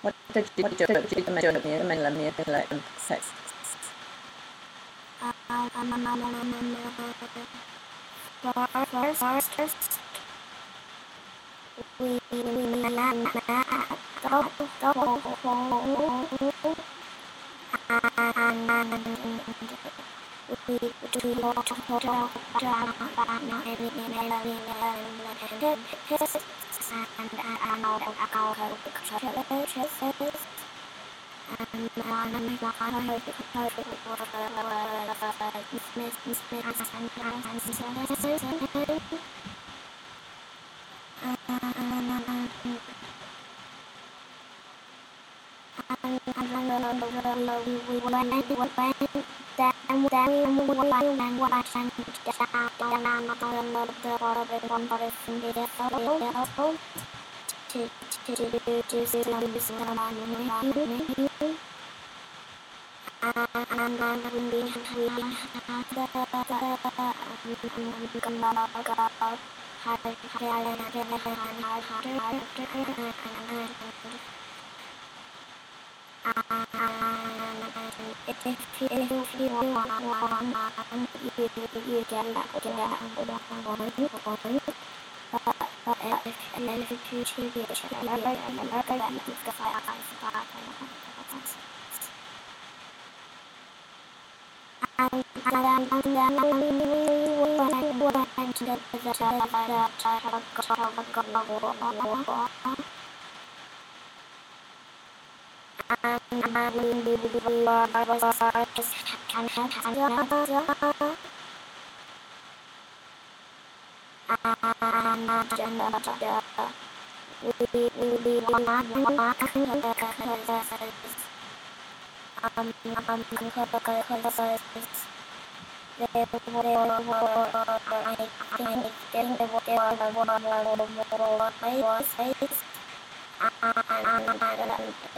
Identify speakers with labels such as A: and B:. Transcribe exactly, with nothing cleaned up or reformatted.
A: What did you do? What did you do? Let me let me sex. First, first, first, we we go go go and we we walk walk down everything and and all the alcohol churches. And I'm not going to if you if you want you you get that get that one one but if if you choose it that you can find and um um they were I think getting the water was